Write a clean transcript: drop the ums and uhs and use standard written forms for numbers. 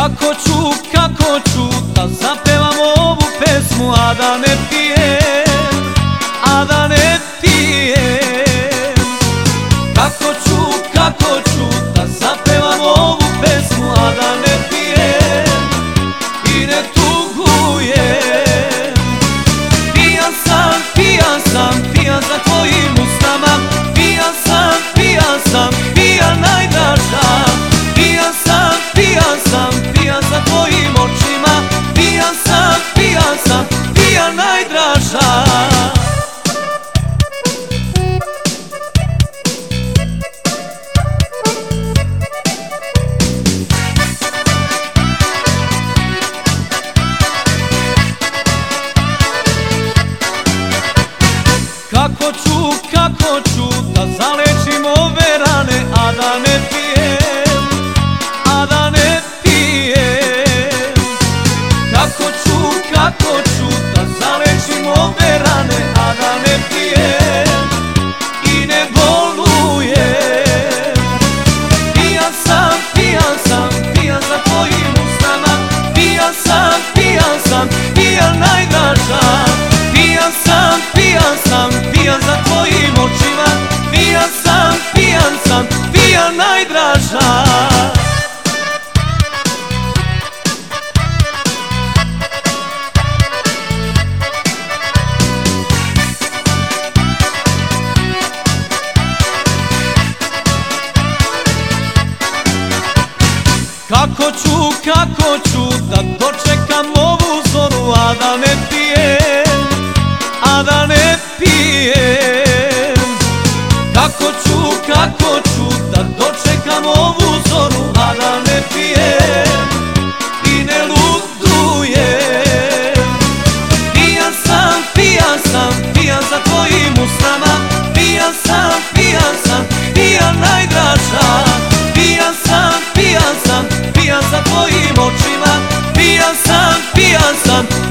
Kako ću da zapevam ovu pesmu, a da ne pijem, a da ne pijem. Kako ću da zapevam ovu pesmu, a da ne pijem i ne tugujem. Pijan sam, pijan za tvojim usnama, pijan sam, pijan najdraža. Pijan sam, pijan za tvojim očima, pijan sam, pijan najdraža. Kako ću da zalečim ove rane, a da ne pijem, a da ne pijem. Kako ću da zalečim ove rane, a da ne pijem i ne bolujem. Pijan sam, pijan za tvojim usnama, pijan sam, pijan najdraža. Pijan sam, pijan za tvojim očima, pijan sam, pijan najdraža. Kako ću da dočekam ovu zoru, a da ne pijem, a da ne pijem. Kako ću da dočekam ovu zoru, a da ne pijem i ne ludujem. Pijan sam, pijan za tvojim usnama, pijan sam, pijan najdraža. Pijan sam, pijan za tvojim očima, pijan sam,